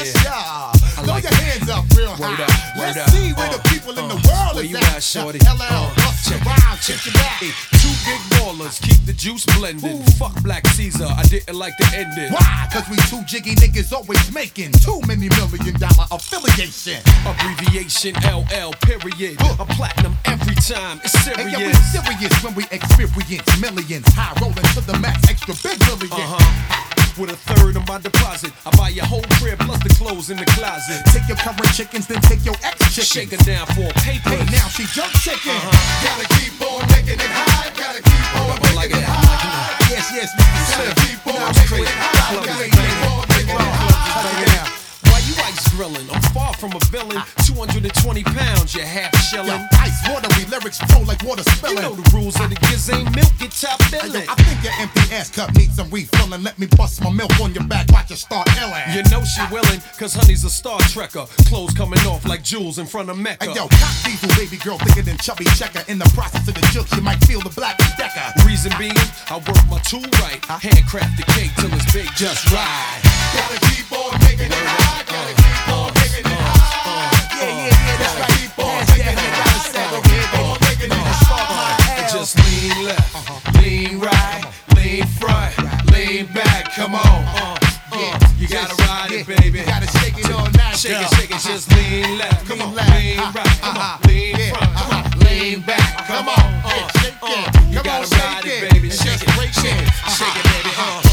Yes, yeah. Throw your hands up real high. Let's see where the people in the world is at. Shorty? LL, bust around, check it back. Two big ballers, keep the juice blended. Fuck Black Caesar, I didn't like to end it. Why? Cause we two jiggy niggas always making too many $1 million affiliation. Abbreviation LL, period. I'm platinum every time, it's serious. And yeah, we serious when we experience millions. High rolling to the max, extra big million. With a third of my deposit, I buy your whole crib plus the clothes in the closet. Take your current chickens, then take your ex-chickens. Shake her down for a paper. Hey, now she jump chicken. Gotta keep on making it high. Gotta keep on making it high. Yes, yes, gotta keep on making it high. Gotta keep on making it high. Why you ice grilling? I'm far from a villain. 220 pounds, you're half shilling. Ice watery lyrics flow like water spilling. You know the rules of the giz ain't milk, get top billing. I think your empty ass cup needs some refilling. Let me bust my milk on your back, watch you start illin'. You know she willing, cause honey's a Star Trekker. Clothes coming off like jewels in front of Mecca. Hey yo, cock diesel baby girl thicker than chubby checker. In the process of the jukes, you might feel the black decker. Reason being, I work my tool right. Handcraft the cake till it's big, just right. Gotta keep on making it high. Gotta keep on making it high. Yeah, that's right. Keep on making it high. Keep on making it high. Just lean left, lean right, lean front, lean back. Come on, you gotta ride it, baby. You gotta shake it all night. Shake it, just lean left. Come on, lean right, come on, lean front, lean back. Come on, you gotta ride it, baby. Shake it, baby.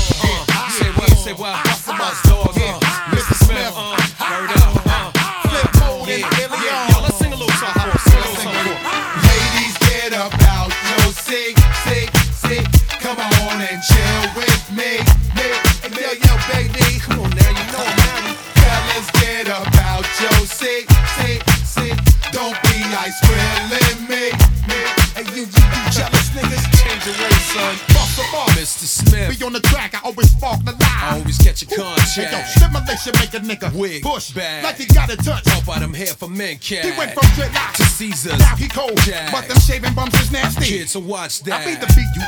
Say what? Bust the bus, dog. Mr. Smith, word up. Flip mode in Illion. Yo, let's sing a little song for us. Ladies, get up out your seat. Come on and chill with me. Hey, yo, baby. Come on now, you know I'm married. Fellas, get up out your seat. Don't be ice grilling me. Hey, you jealous niggas. Change your ways, son. Bust them up. Mr. Smith. Be on the track, I always spark the I line. always catch a Hey, yo, contract. stimulation make a nigga Wig, push bag. like he got a touch. Help out him hair for men, cat. He went from dreadlocks to Caesars. now he cold, Jag. but them shaving bums is nasty. Kids, so watch that. I be the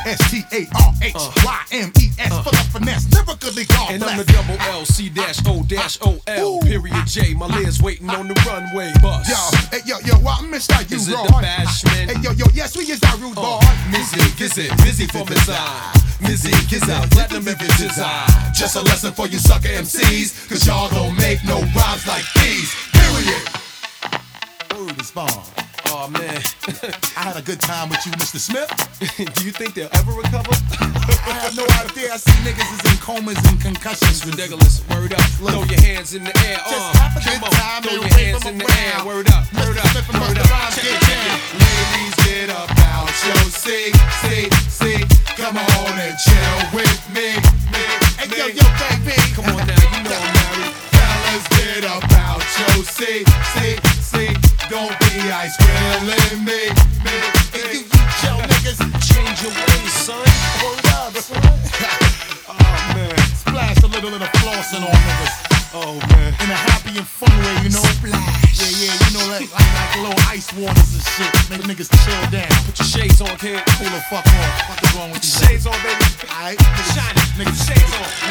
BUSTARHYMES for the finesse, lyrically God And I'm the bless. double LC-O-OL. Period J. My legs waiting on the runway. Bus. Yo, I missed out you, Is it Rod. the bashment? Hey, yo, yes, we is our rude boy. Busy for Miss I. Is out, platinum every design. Just a lesson for you sucker MCs, cause y'all don't make no rhymes like these. Period. Word is bomb. Oh man. I had a good time with you, Mr. Smith. Do you think they'll ever recover? I have no idea. I see niggas is in comas and concussions. Ridiculous. Word up. Throw your hands in the air. Just have a Come good on. time Throw and your wave hands them in the air. around. Word up. Word up. Smith and Word Busta up. Rhymes Check get it, down. check it. Ladies, get up out your seat. Come on and chill with me. Hey, yo, baby. Come on now, you know I'm married. Fellas, get up out your seat. Don't be ice grilling me. Hey, you chill niggas. Change your ways, son. Word up, son. Oh, man. Splash a little of the flossing on niggas. Oh man. In a happy and fun way, you know. Splash. Yeah, you know, like little ice waters and shit. Make niggas chill down. Put your shades on, kid. Cool the fuck off. What is wrong with you? Shades on, baby. Alright, Shine it. niggas, Shades on.